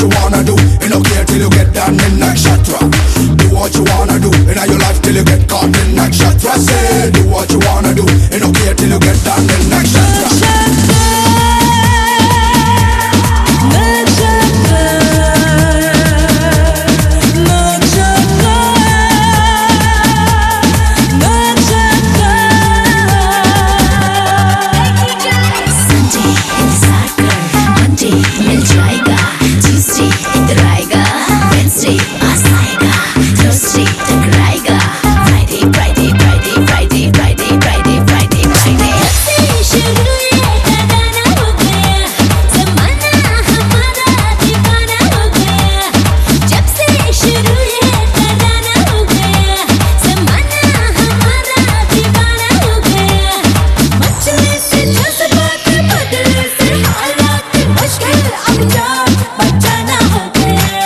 you wanna do, you no care till you get down in Nakshatra. Do what you wanna do in your life till you get caught in Nakshatra. Say, do what you wanna do, you no care till you get down in Nakshatra. मिल जाएगा Tuesday इधर आएगा Wednesday पास आएगा Thursday टकराएगा Friday Friday Friday Friday Friday Friday Friday Friday से शुरू ये गाना हो गया ज़माना हमारा दीवाना हो गया जब से शुरू ये गाना हो गया ज़माना हमारा दीवाना हो गया मचले से जज्बात बदले से हालात मुश्किल अब जान बचाना हो गया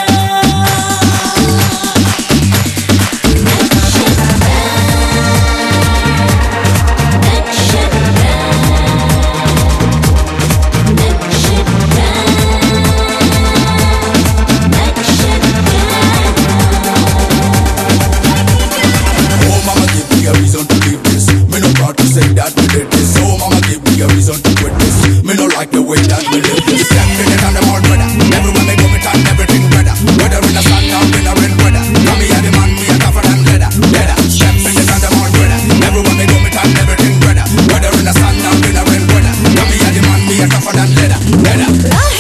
Oh mama, give me a reason to leave this. Me no proud to say that we did this. Oh mama, give me a reason to quit this. Me no like the way that we live this. Stepping it on the hard weather. Everywhere me go, me turn everything better. Whether in the sun or in the rain weather. Now me a the man, me a tougher than leather. Leather. Stepping it on the hard weather. Everywhere me go, me turn everything better. Whether in the sun or in the rain weather. Now me a the man, me a tougher than leather. Leather.